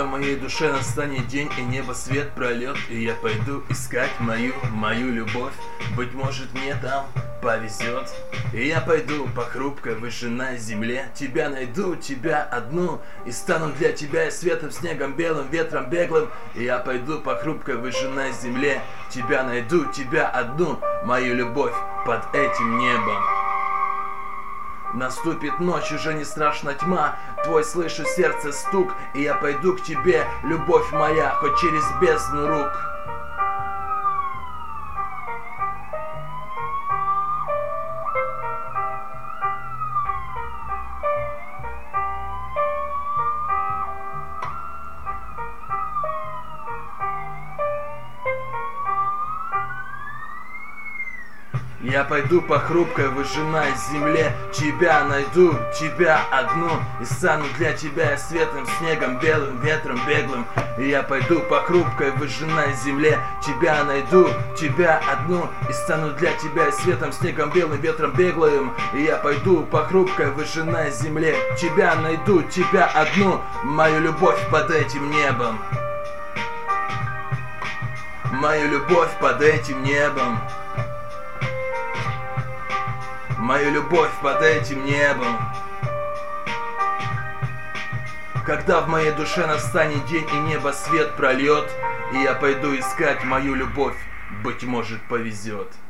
в моей душе настанет день, и небо свет прольет, и я пойду искать мою любовь. Быть может, мне там повезет, и я пойду по хрупкой выжженной земле. Тебя найду, тебя одну, и стану для тебя светом, снегом, белым, ветром беглым. И я пойду по хрупкой выжженной земле. Тебя найду, тебя одну, мою любовь под этим небом. Наступит ночь, уже не страшна тьма, твой слышу сердце стук, и я пойду к тебе, любовь моя, хоть через бездну рук. Я пойду по хрупкой выжженной земле, тебя найду, тебя одну, и стану для тебя светом, снегом, белым, ветром беглым. И я пойду по хрупкой выжженной земле, тебя найду, тебя одну, и стану для тебя светом, снегом, белым, ветром беглым. И я пойду по хрупкой выжженной земле, тебя найду, тебя одну, мою любовь под этим небом. Мою любовь под этим небом. Мою любовь под этим небом. Когда в моей душе настанет день, и небо свет прольет, и я пойду искать мою любовь, быть может, повезет.